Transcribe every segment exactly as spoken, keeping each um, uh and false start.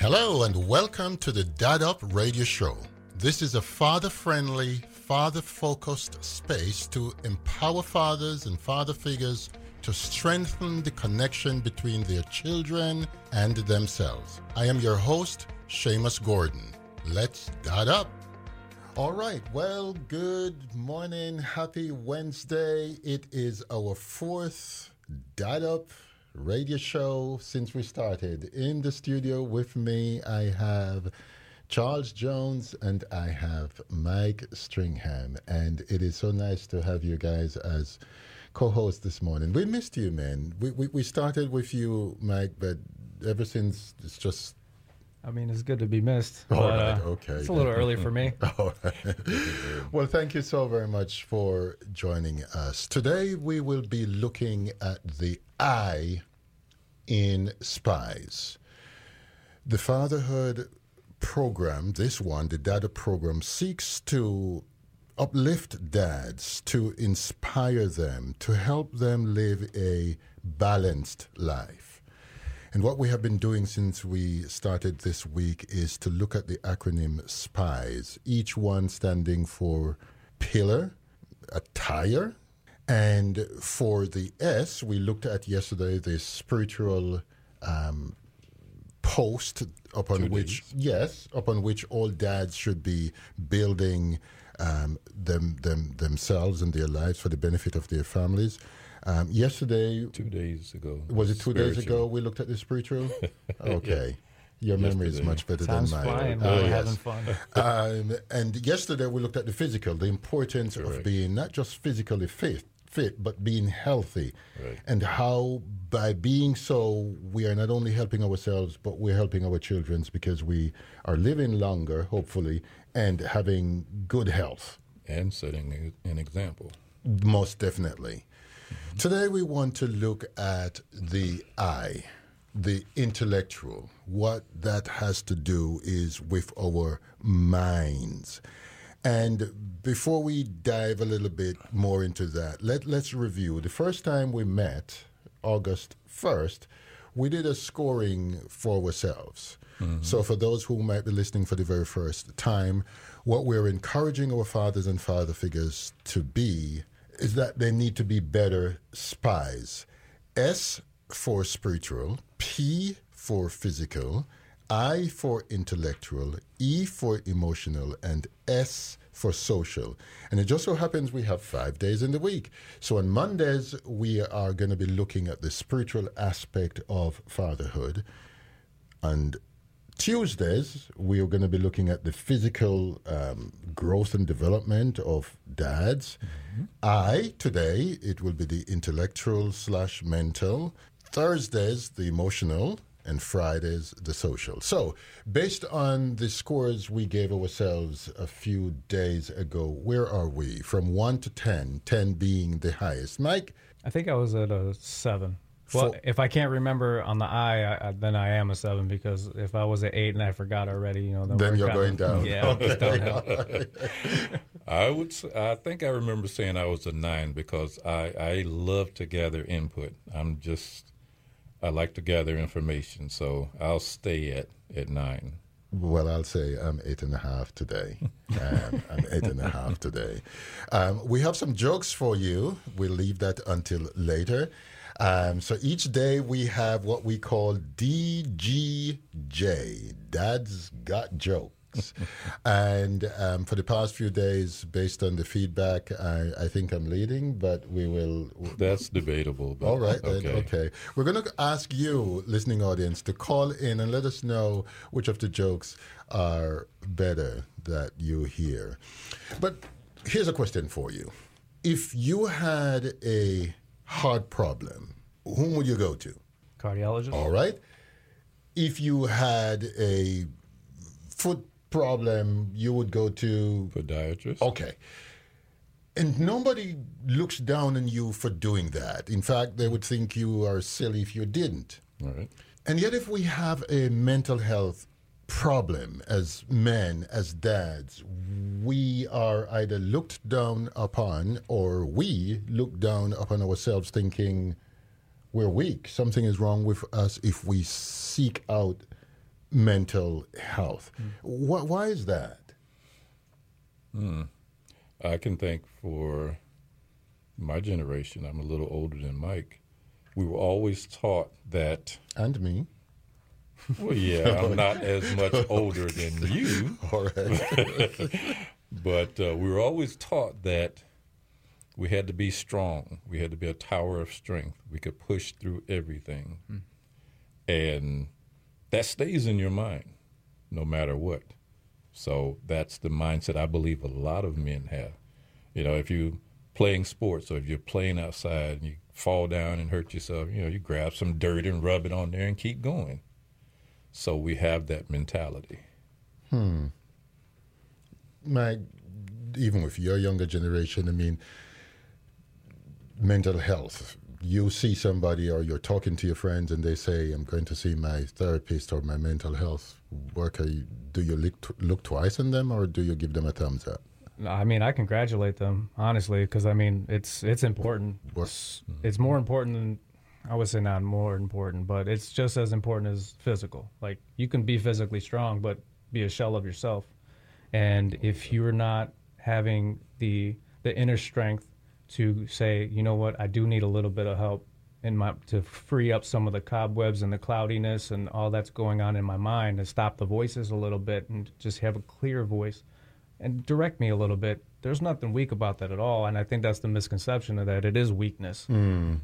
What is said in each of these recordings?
Hello and welcome to the Dad Up Radio Show. This is a father-friendly, father-focused space to empower fathers and father figures to strengthen the connection between their children and themselves. I am your host, Seamus Gordon. Let's Dad Up. All right, well, good morning, happy Wednesday. It is our fourth Dad Up radio show since we started. In the studio with me, I have Charles Jones and I have Mike Stringham. And it is so nice to have you guys as co-hosts this morning. We missed you, man. We, we, we started with you, Mike, but ever since it's just... I mean, it's good to be missed. All but, right, uh, okay. It's a little early for me. All right. Well, thank you so very much for joining us. Today, we will be looking at the I in SPIES. The fatherhood program, this one, the Dad Up program, seeks to uplift dads, to inspire them, to help them live a balanced life. And what we have been doing since we started this week is to look at the acronym SPIES, each one standing for pillar, attire, and for the S, we looked at yesterday the spiritual um, post upon Two which, days. yes, upon which all dads should be building um, them, them themselves and their lives for the benefit of their families. Um, yesterday, Two days ago. was it two days Spiritual. ago we looked at the spiritual? Okay. Your memory is Yesterday. much better Time's than mine. flying. Oh, We're yes. having fun. Um, and yesterday we looked at the physical, the importance of Correct. being not just physically fit, fit, but being healthy. Right. And how by being so, we are not only helping ourselves, but we're helping our children because we are living longer, hopefully, and having good health. And setting a- an example. Most definitely. Mm-hmm. Today we want to look at the I, the intellectual. What that has to do is with our minds. And before we dive a little bit more into that, let, let's review. The first time we met, August first, we did a scoring for ourselves. Mm-hmm. So for those who might be listening for the very first time, what we're encouraging our fathers and father figures to be is that they need to be better SPIES. S for spiritual, P for physical, I for intellectual, E for emotional, and S for social. And it just so happens we have five days in the week. So on Mondays, we are going to be looking at the spiritual aspect of fatherhood. And Tuesdays, we are going to be looking at the physical um, growth and development of dads. Mm-hmm. I, today, it will be the intellectual slash mental. Thursdays, the emotional. And Fridays, the social. So, based on the scores we gave ourselves a few days ago, where are we? From one to ten, ten being the highest. Mike? I think I was at a seven. Well, For- if I can't remember on the I, I, I, then I am a seven because if I was at eight and I forgot already, you know, then, Then we're you're kinda- going down. Yeah, it's downhill. I would. s- I think I remember saying I was a nine because I, I love to gather input. I'm just. I like to gather information, so I'll stay at, at nine. Well, I'll say I'm eight and a half today. Um, I'm eight and a half today. Um, we have some jokes for you. We'll leave that until later. Um, so each day we have what we call D G J, Dad's Got Jokes. And um, for the past few days, based on the feedback, I, I think I'm leading, but we will... That's debatable. But All right, then, okay. okay. We're going to ask you, listening audience, to call in and let us know which of the jokes are better that you hear. But here's a question for you. If you had a heart problem, whom would you go to? Cardiologist? All right. If you had a foot problem, you would go to... Podiatrist. Okay. And nobody looks down on you for doing that. In fact, they would think you are silly if you didn't. All right. And yet if we have a mental health problem as men, as dads, we are either looked down upon or we look down upon ourselves thinking we're weak. Something is wrong with us if we seek out mental health. Mm. Why, why is that? Hmm. I can think for my generation, I'm a little older than Mike, we were always taught that... And me. Well, yeah, I'm not as much older than you. All right. But uh, we were always taught that we had to be strong. We had to be a tower of strength. We could push through everything. Mm. And that stays in your mind no matter what. So that's the mindset I believe a lot of men have. You know, if you're playing sports or if you're playing outside and you fall down and hurt yourself, you know, you grab some dirt and rub it on there and keep going. So we have that mentality. Hmm. My, even with your younger generation, I mean, mental health. You see somebody or you're talking to your friends and they say, I'm going to see my therapist or my mental health worker. Do you look, look twice on them or do you give them a thumbs up? I mean, I congratulate them, honestly, because, I mean, it's it's important. It's, it's more important than, I would say not more important, but it's just as important as physical. Like, you can be physically strong, but be a shell of yourself. And if you're not having the the inner strength to say, you know what, I do need a little bit of help in my to free up some of the cobwebs and the cloudiness and all that's going on in my mind, and stop the voices a little bit and just have a clear voice and direct me a little bit. There's nothing weak about that at all, and I think that's the misconception of that. It is weakness. Mm.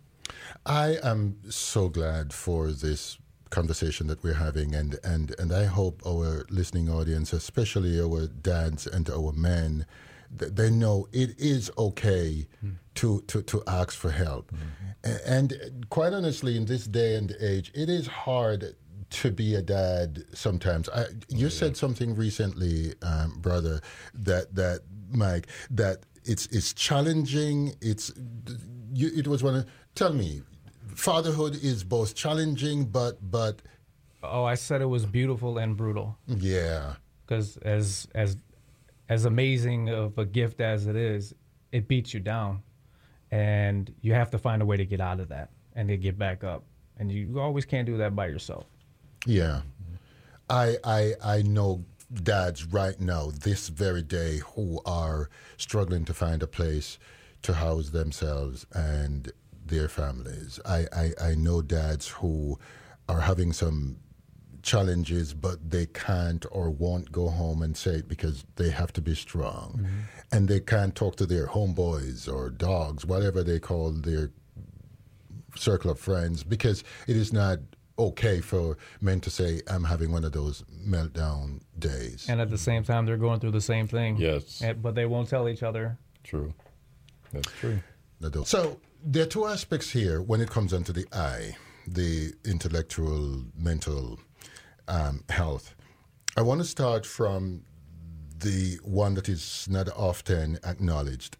I am so glad for this conversation that we're having, and, and, and I hope our listening audience, especially our dads and our men, th- they know it is okay mm. to, to, to ask for help. Mm-hmm. And, and quite honestly, in this day and age, it is hard to be a dad sometimes. I, you yeah. said something recently, um, brother, that, that Mike, that it's it's challenging. It's you, it was one of, tell me, fatherhood is both challenging, but but. Oh, I said it was beautiful and brutal. Yeah. Because as as as amazing of a gift as it is, it beats you down, and you have to find a way to get out of that and to get back up. And you always can't do that by yourself. Yeah. I I I know dads right now, this very day, who are struggling to find a place to house themselves and their families. I, I, I know dads who are having some challenges, but they can't or won't go home and say it because they have to be strong. Mm-hmm. And they can't talk to their homeboys or dogs, whatever they call their circle of friends, because it is not okay for men to say, I'm having one of those meltdown days. And at the same time, they're going through the same thing. Yes. And, but they won't tell each other. True. That's true. So there are two aspects here when it comes onto the I, the intellectual, mental um, health. I want to start from the one that is not often acknowledged.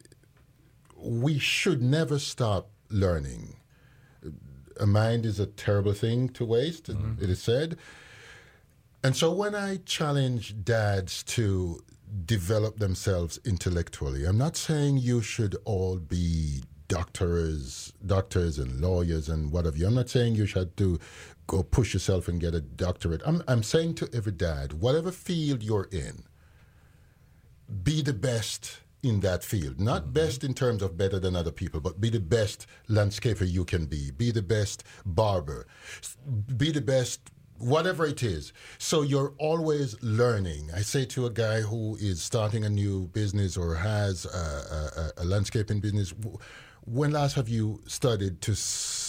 We should never stop learning. A mind is a terrible thing to waste, mm-hmm. it is said. And so when I challenge dads to develop themselves intellectually, I'm not saying you should all be doctors, doctors and lawyers and whatever. I'm not saying you should do go push yourself and get a doctorate. I'm I'm saying to every dad, whatever field you're in, be the best in that field. Not mm-hmm. best in terms of better than other people, but be the best landscaper you can be. Be the best barber. Be the best whatever it is. So you're always learning. I say to a guy who is starting a new business or has a, a, a landscaping business, when last have you studied to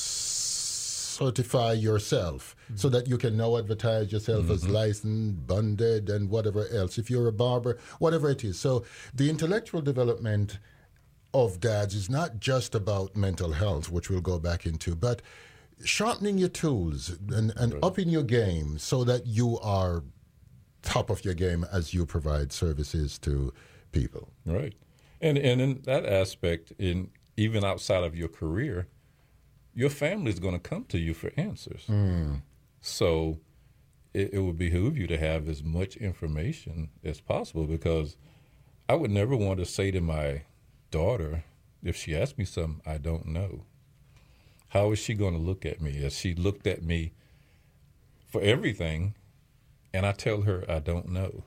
certify yourself mm-hmm. so that you can now advertise yourself mm-hmm. as licensed, bonded, and whatever else? If you're a barber, whatever it is. So the intellectual development of dads is not just about mental health, which we'll go back into, but sharpening your tools and, and right. upping your game so that you are top of your game as you provide services to people. Right. And and in that aspect, in even outside of your career, your family is going to come to you for answers. Mm. So it, it would behoove you to have as much information as possible, because I would never want to say to my daughter, if she asks me something I don't know, how is she going to look at me? As she looked at me for everything, and I tell her I don't know.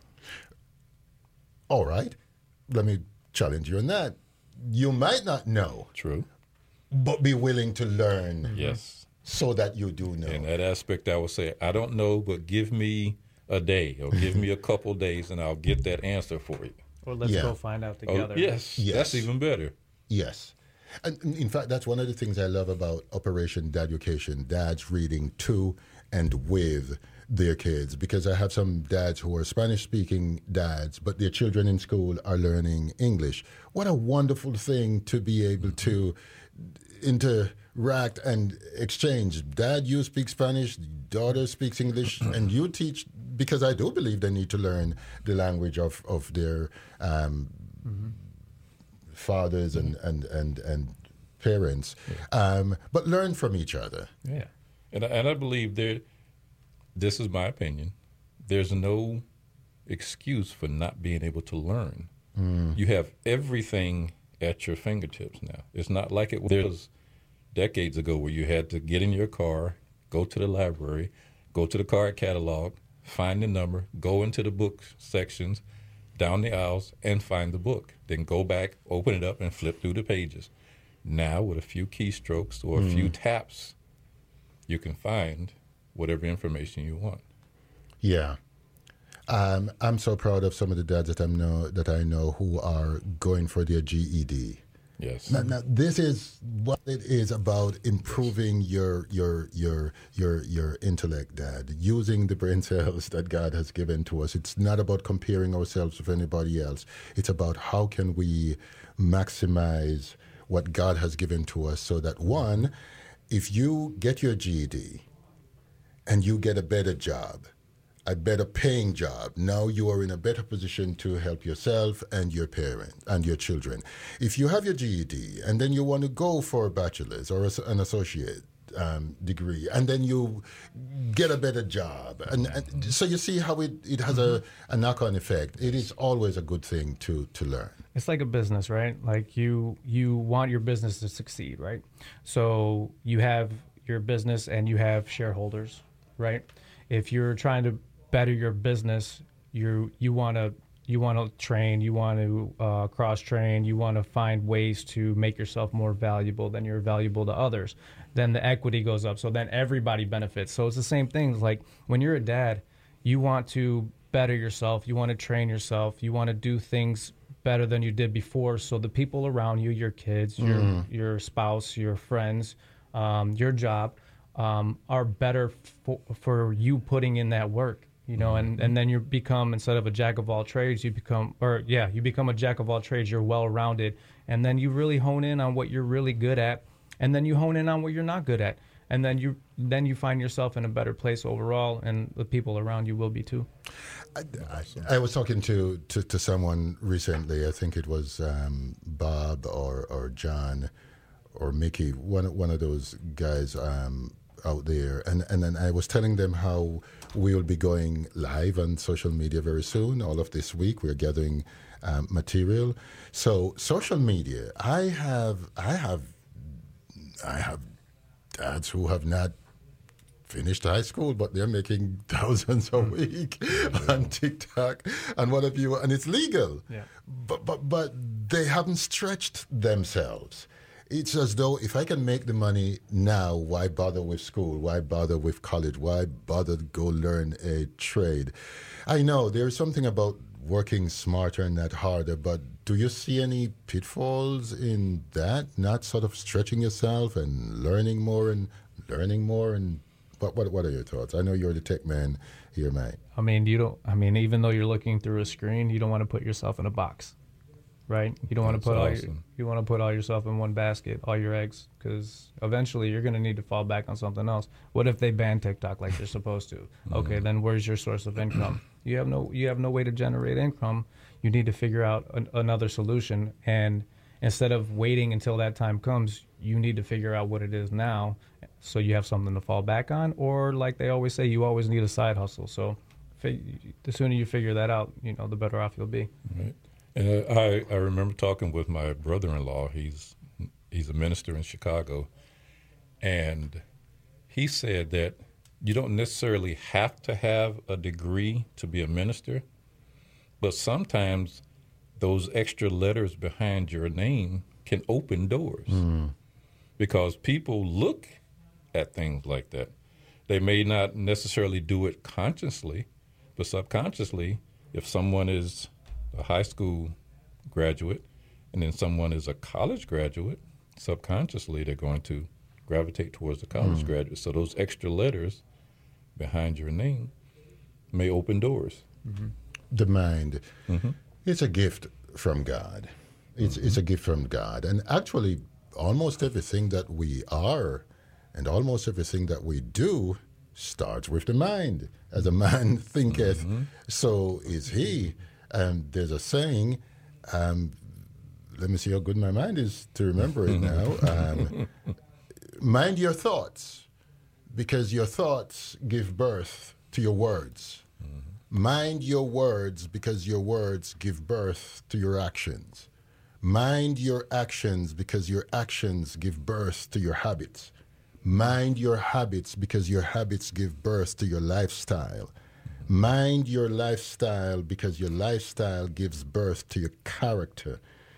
All right. Let me challenge you on that. You might not know. True. But be willing to learn. Yes. So that you do know. In that aspect, I would say, I don't know, but give me a day or give me a couple days and I'll get that answer for you. Or let's Yeah. go find out together. Oh, yes. Yes. That's even better. Yes. And in fact, that's one of the things I love about Operation Daducation, dads reading to and with their kids, because I have some dads who are Spanish-speaking dads, but their children in school are learning English. What a wonderful thing to be able to interact and exchange. Dad, you speak Spanish, daughter speaks English, and you teach, because I do believe they need to learn the language of, of their um, mm-hmm. fathers and, and, and, and parents, um, but learn from each other. Yeah. And I, and I believe there, this is my opinion, there's no excuse for not being able to learn. Mm. You have everything at your fingertips now. It's not like it was decades ago where you had to get in your car, go to the library, go to the card catalog, find the number, go into the book sections, down the aisles, and find the book. Then go back, open it up, and flip through the pages. Now, with a few keystrokes or a mm. few taps, you can find whatever information you want. Yeah. Um, I'm so proud of some of the dads that I know that I know who are going for their G E D. Yes. Now, now this is what it is about: improving your your your your your intellect, Dad. Using the brain cells that God has given to us. It's not about comparing ourselves with anybody else. It's about how can we maximize what God has given to us, so that one, if you get your G E D and you get a better job, a better paying job, now you are in a better position to help yourself and your parent and your children. If you have your G E D and then you want to go for a bachelor's or a, an associate um, degree, and then you get a better job, and, and so you see how it, it has a, a knock-on effect. It is always a good thing to, to learn. It's like a business, right? Like you you want your business to succeed, right? So you have your business and you have shareholders, right? If you're trying to better your business, you you want to you want to train, you want to uh, cross train, you want to find ways to make yourself more valuable than you're valuable to others. Then the equity goes up, so then everybody benefits. So it's the same thing. Like when you're a dad, you want to better yourself, you want to train yourself, you want to do things better than you did before, so the people around you, your kids, your mm. your spouse, your friends, um, your job, um, are better for, for you putting in that work. You know, and, and then you become, instead of a jack of all trades, you become, or yeah, you become a jack of all trades. You're well-rounded, and then you really hone in on what you're really good at, and then you hone in on what you're not good at, and then you then you find yourself in a better place overall, and the people around you will be too. I, I, I was talking to, to, to someone recently. I think it was um, Bob or or John or Mickey, one one of those guys um, out there, and and then I was telling them how we will be going live on social media very soon. All of this week, we're gathering um, material. So social media, I have, I have, I have dads who have not finished high school, but they're making thousands a week mm-hmm. on TikTok and what have you, and it's legal. Yeah. But but but they haven't stretched themselves. It's as though if I can make the money now, why bother with school? Why bother with college? Why bother to go learn a trade? I know there's something about working smarter and not harder, but do you see any pitfalls in that? Not sort of stretching yourself and learning more and learning more? And what what what are your thoughts? I know you're the tech man here, Mike. I mean, you don't. I mean, even though you're looking through a screen, you don't want to put yourself in a box. Right, you don't want to put all your, you want to put all yourself in one basket, all your eggs, because eventually you're going to need to fall back on something else. What if they ban TikTok like they're supposed to? Okay, mm-hmm. then where's your source of income? You have no you have no way to generate income. You need to figure out an, another solution, and instead of waiting until that time comes, you need to figure out what it is now, so you have something to fall back on. Or like they always say, you always need a side hustle. So the sooner you figure that out, you know, the better off you'll be. Right. And I, I remember talking with my brother-in-law. He's he's a minister in Chicago, and he said that you don't necessarily have to have a degree to be a minister, but sometimes those extra letters behind your name can open doors mm. because people look at things like that. They may not necessarily do it consciously, but subconsciously, if someone is a high school graduate and then someone is a college graduate, subconsciously they're going to gravitate towards the college mm. graduate. So those extra letters behind your name may open doors. Mm-hmm. The mind, mm-hmm. it's a gift from God. It's mm-hmm. it's a gift from God. And actually, almost everything that we are and almost everything that we do starts with the mind. As a man thinketh, mm-hmm. so is he. Um, there's a saying, um, let me see how good my mind is to remember it now. Um, mind your thoughts, because your thoughts give birth to your words. Mm-hmm. Mind your words, because your words give birth to your actions. Mind your actions, because your actions give birth to your habits. Mind your habits, because your habits give birth to your lifestyle. Mind your lifestyle, because your lifestyle gives birth to your character.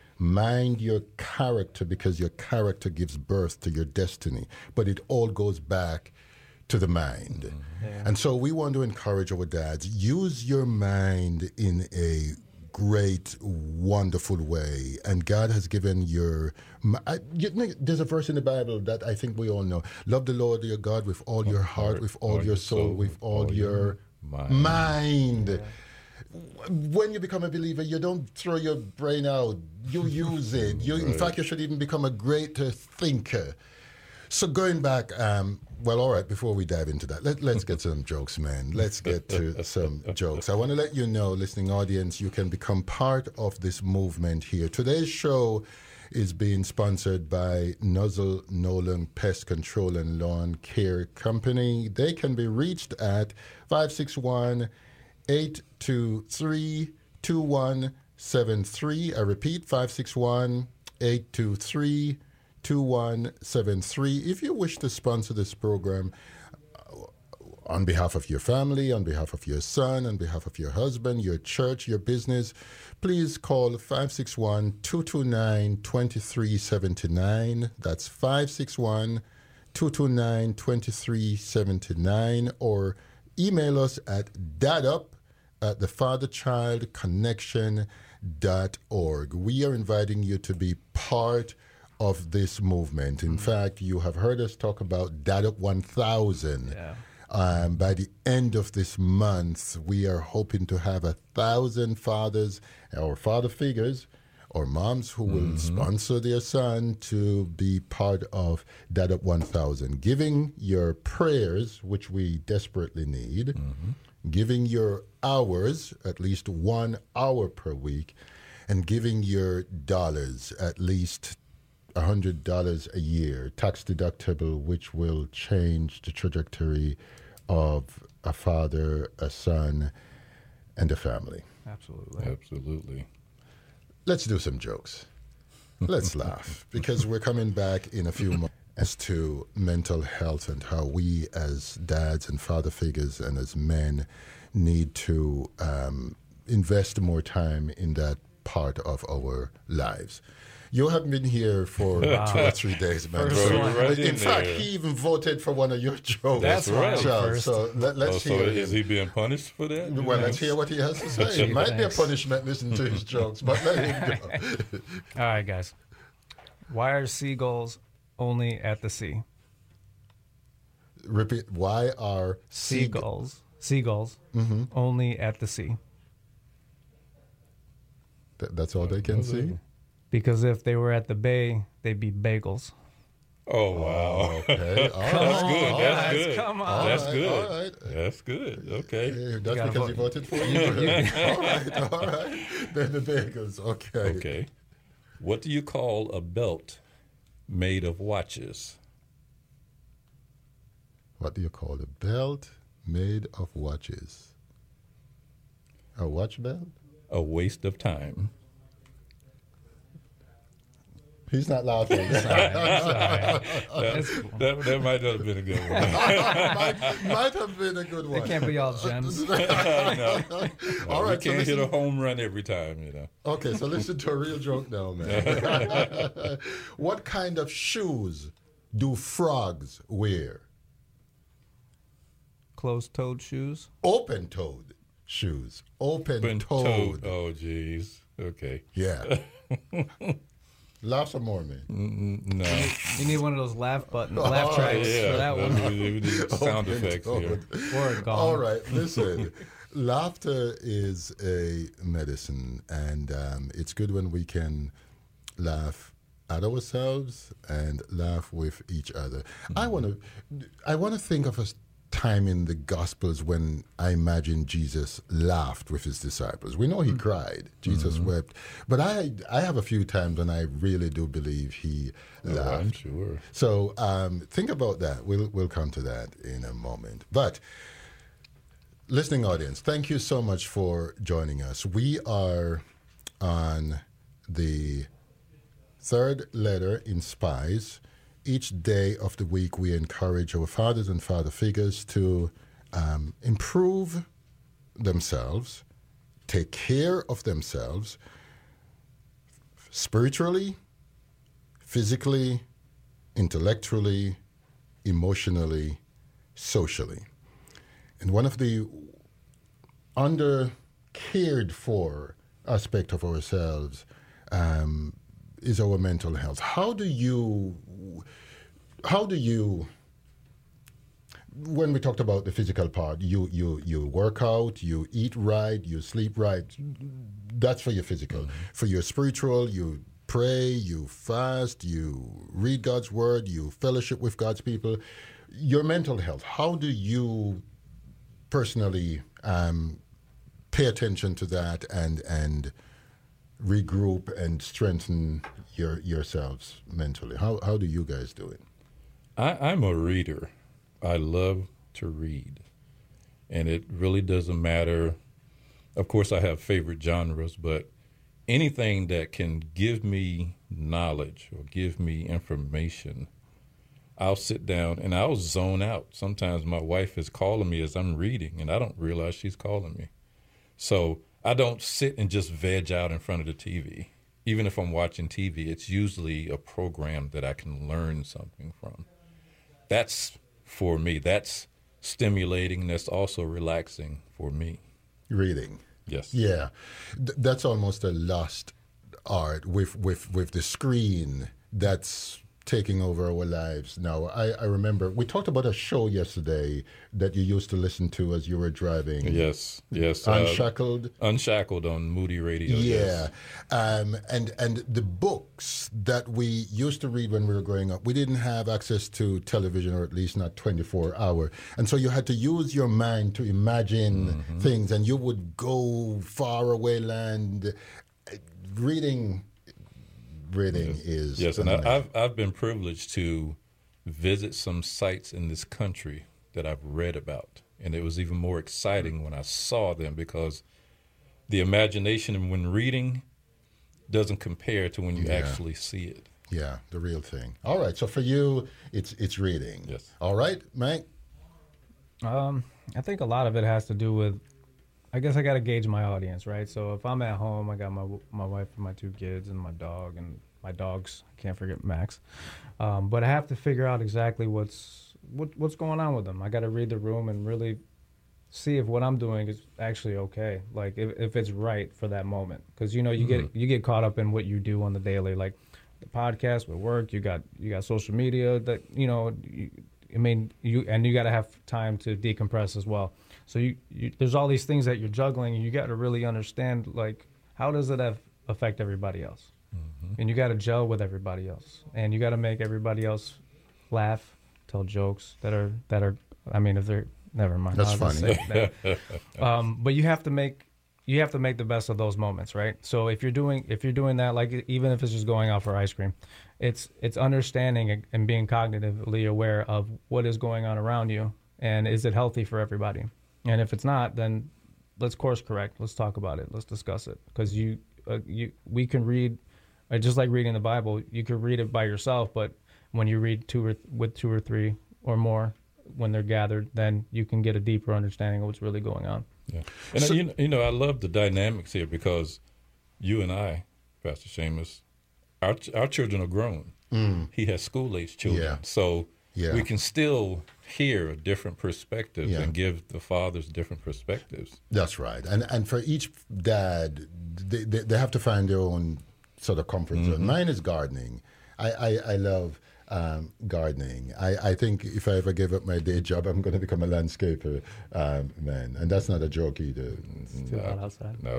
Mind your character, because your character gives birth to your destiny. But it all goes back to the mind. Mm-hmm. Yeah. And so we want to encourage our dads, use your mind in a great, wonderful way. And God has given your... I, you know, there's a verse in the Bible that I think we all know. Love the Lord your God with all your heart, with all your soul, with all your mind. mind. Yeah. When you become a believer, you don't throw your brain out. You use it. You, right. In fact, you should even become a greater thinker. So going back, um, well, all right, before we dive into that, let, let's get some jokes, man. Let's get to some jokes. I want to let you know, listening audience, you can become part of this movement here. Today's show is being sponsored by Nuzzle Nolan Pest Control and Lawn Care Company. They can be reached at five six one, eight two three, two one seven three. I repeat, five six one, eight two three, two one seven three. If you wish to sponsor this program uh, on behalf of your family, on behalf of your son, on behalf of your husband, your church, your business, please call five six one, two two nine, two three seven nine. That's five six one, two two nine, two three seven nine, or email us at dadup at the father child connection dot org. We are inviting you to be part of this movement. In mm-hmm. fact, you have heard us talk about Dadup one thousand. Yeah. Um, by the end of this month, we are hoping to have a thousand fathers or father figures or moms who will mm-hmm. sponsor their son to be part of Dadup one thousand. Giving your prayers, which we desperately need, mm-hmm. giving your hours, at least one hour per week, and giving your dollars, at least one hundred dollars a year, tax deductible, which will change the trajectory of a father, a son, and a family. Absolutely. Absolutely. Let's do some jokes. Let's laugh, because we're coming back in a few moments as to mental health and how we as dads and father figures and as men need to um, invest more time in that part of our lives. You haven't been here for wow. two or three days, man. Right in, in fact, there. He even voted for one of your jokes. That's right. So, so let, let's oh, hear. So is he being punished for that? Well, let's hear what he has to say. It might Thanks. be a punishment listening to his jokes, but let him go. All right, guys. Why are seagulls only at the sea? Repeat. Why are seagulls seagulls mm-hmm. only at the sea? Th- that's all they can see? Because if they were at the bay, they'd be bagels. Oh, wow. Okay. All That's right. good. All That's right. good. Come on. That's all right. good. All right. That's good. Okay. Yeah, that's you because vote. he voted for you. all right. All right. Then the bagels. Okay. Okay. What do you call a belt made of watches? What do you call a belt made of watches? A watch belt? A waste of time. He's not laughing. It's all right. It's all right. That, It's cool. that, that might have been a good one. might, might have been a good one. It can't be all gems. no. No, All right, you so can't hit listen- a home run every time, you know. Okay, so listen to a real joke now, man. What kind of shoes do frogs wear? Closed-toed shoes. Open-toed shoes. Been Open-toed. told. Oh, geez. Okay. Yeah. Laugh some more, man. Mm, No. You need one of those laugh buttons, laugh tracks yeah. for that one. We, we need sound effects here. Open-toed. Or a gong. All right, listen. Laughter is a medicine, and um, it's good when we can laugh at ourselves and laugh with each other. Mm-hmm. I want to, I want to think of a time in the Gospels when I imagine Jesus laughed with his disciples. We know he mm-hmm. cried. Jesus mm-hmm. wept, but I, I have a few times when I really do believe he laughed. Oh, I'm sure. So um, think about that. We'll we'll come to that in a moment, but. Listening audience, thank you so much for joining us. We are on the third letter in Spies. Each day of the week, we encourage our fathers and father figures to um, improve themselves, take care of themselves spiritually, physically, intellectually, emotionally, socially. And one of the under cared for aspect of ourselves um, is our mental health. How do you, how do you, when we talked about the physical part, you, you, you work out, you eat right, you sleep right, that's for your physical. Mm-hmm. For your spiritual, you pray, you fast, you read God's word, you fellowship with God's people. Your mental health, how do you personally um, pay attention to that and and regroup and strengthen your yourselves mentally? How how do you guys do it? I, I'm a reader. I love to read. And it really doesn't matter. Of course, I have favorite genres, but anything that can give me knowledge or give me information, I'll sit down and I'll zone out. Sometimes my wife is calling me as I'm reading, and I don't realize she's calling me. So I don't sit and just veg out in front of the T V. Even if I'm watching T V, it's usually a program that I can learn something from. That's, for me, that's stimulating, and that's also relaxing for me. Reading. Yes. Yeah. Th- that's almost a lost art with, with, with the screen that's taking over our lives now. I, I remember we talked about a show yesterday that you used to listen to as you were driving. Yes, yes. Unshackled. Uh, Unshackled on Moody Radio. Yeah. Yes. Um, and, and the books that we used to read when we were growing up, we didn't have access to television, or at least not twenty-four hour. And so you had to use your mind to imagine mm-hmm. things, and you would go far away land reading. Reading yes. is yes, and I, I've I've been privileged to visit some sites in this country that I've read about, and it was even more exciting when I saw them, because the imagination when reading doesn't compare to when you yeah. actually see it. Yeah, the real thing. All right, so for you, it's it's reading. Yes. All right, Mike. Um, I think a lot of it has to do with, I guess I got to gauge my audience, right? So if I'm at home, I got my my wife and my two kids and my dog and my dogs. I can't forget Max. Um, but I have to figure out exactly what's what, what's going on with them. I got to read the room and really see if what I'm doing is actually okay, like if, if it's right for that moment. Because you know you mm-hmm. get you get caught up in what you do on the daily, like the podcast, with work. You got you got social media that you know. You, I mean, you and you got to have time to decompress as well. So you, you, there's all these things that you're juggling, and you got to really understand, like, how does it have, affect everybody else? Mm-hmm. And you got to gel with everybody else, and you got to make everybody else laugh, tell jokes that are that are. I mean, if they're never mind. That's funny. That. um, but you have to make you have to make the best of those moments, right? So if you're doing if you're doing that, like even if it's just going out for ice cream, it's it's understanding and being cognitively aware of what is going on around you, and is it healthy for everybody? And if it's not, then let's course correct. Let's talk about it. Let's discuss it, because you uh, you we can read Uh, just like reading the Bible, you could read it by yourself, but when you read two or with two or three or more, when they're gathered, then you can get a deeper understanding of what's really going on. Yeah, and so, you, know, you know, I love the dynamics here because you and I, Pastor Seamus, our our children are grown. Mm. He has school-age children, yeah. so yeah. we can still hear different perspectives yeah. and give the fathers different perspectives. That's right, and and for each dad, they they, they have to find their own sort of comfort zone. Mm-hmm. Mine is gardening. I I, I love. Um, gardening. I, I think if I ever give up my day job, I'm going to become a landscaper, um, man. And that's not a joke either. It's too hot outside. No.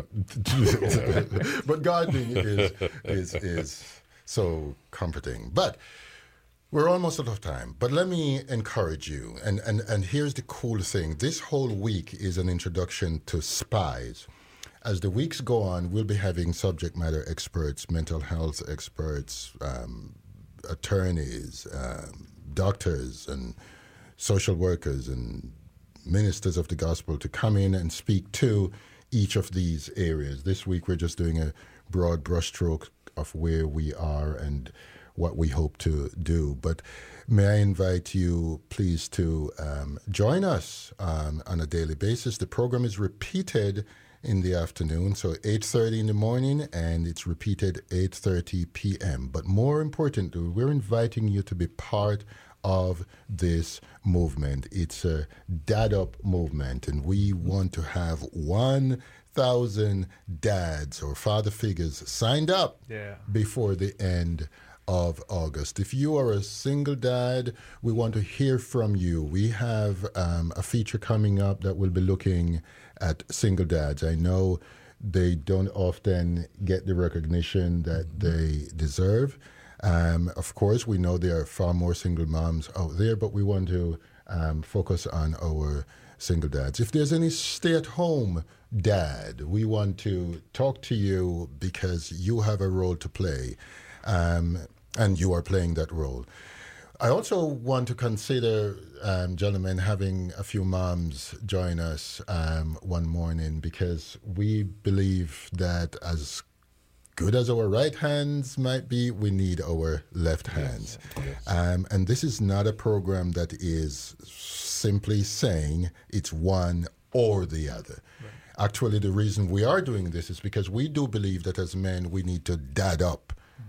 But gardening is, is is so comforting. But we're almost out of time. But let me encourage you. And, and, and here's the cool thing. This whole week is an introduction to SPIES. As the weeks go on, we'll be having subject matter experts, mental health experts, um, attorneys, um, doctors, and social workers, and ministers of the gospel to come in and speak to each of these areas. This week, we're just doing a broad brushstroke of where we are and what we hope to do. But may I invite you, please, to um, join us um, on a daily basis. The program is repeated in the afternoon, so eight thirty in the morning, and it's repeated eight thirty p.m. But more importantly, we're inviting you to be part of this movement. It's a Dad Up movement, and we want to have one thousand dads or father figures signed up yeah. before the end of August. If you are a single dad, we want to hear from you. We have um, a feature coming up that will be looking at single dads. I know they don't often get the recognition that they deserve. Um, of course, we know there are far more single moms out there, but we want to um, focus on our single dads. If there's any stay-at-home dad, we want to talk to you because you have a role to play, um, and you are playing that role. I also want to consider, um, gentlemen, having a few moms join us um, one morning, because we believe that as good as our right hands might be, we need our left hands. Yes, yes. Um, and this is not a program that is simply saying it's one or the other. Right. Actually, the reason we are doing this is because we do believe that as men, we need to dad up.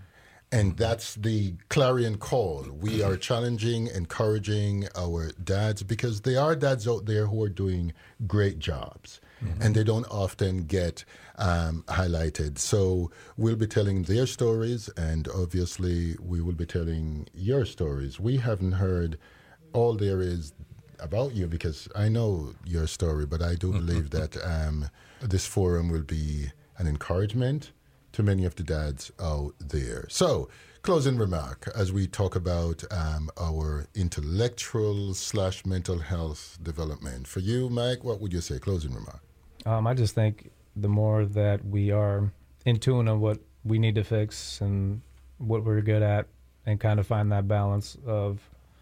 And that's the clarion call. We are challenging, encouraging our dads, because there are dads out there who are doing great jobs, mm-hmm. and they don't often get um, highlighted. So we'll be telling their stories, and obviously we will be telling your stories. We haven't heard all there is about you, because I know your story, but I do believe that um, this forum will be an encouragement to many of the dads out there. So, closing remark as we talk about um, our intellectual slash mental health development. For you, Mike, what would you say? Closing remark. Um, I just think the more that we are in tune on what we need to fix and what we're good at, and kind of find that balance of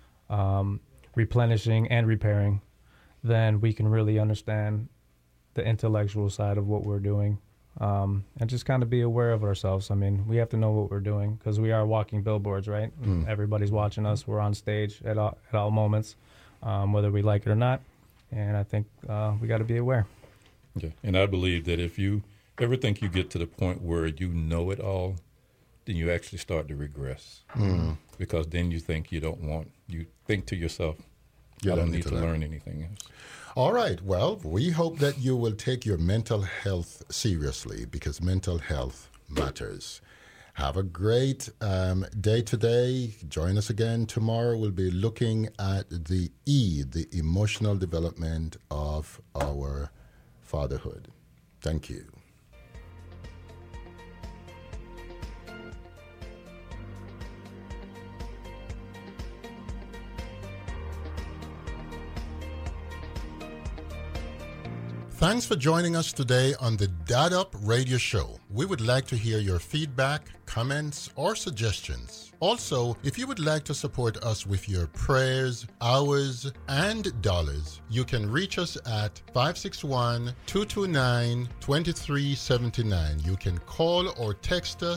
um, replenishing and repairing, then we can really understand the intellectual side of what we're doing. Um, and just kind of be aware of ourselves. I mean, we have to know what we're doing, because we are walking billboards, right? Mm. Everybody's watching us. We're on stage at all, at all moments, um, whether we like it or not. And I think uh, we got to be aware. Okay. And I believe that if you ever think you get to the point where you know it all, then you actually start to regress. Mm. Because then you think you don't want, you think to yourself, you I don't need, need to, to learn. learn anything else. All right. Well, we hope that you will take your mental health seriously, because mental health matters. Have a great um, day today. Join us again tomorrow. We'll be looking at the E, the emotional development of our fatherhood. Thank you. Thanks for joining us today on the Dad Up Radio Show. We would like to hear your feedback, comments, or suggestions. Also, if you would like to support us with your prayers, hours, and dollars, you can reach us at five six one, two two nine, two three seven nine. You can call or text us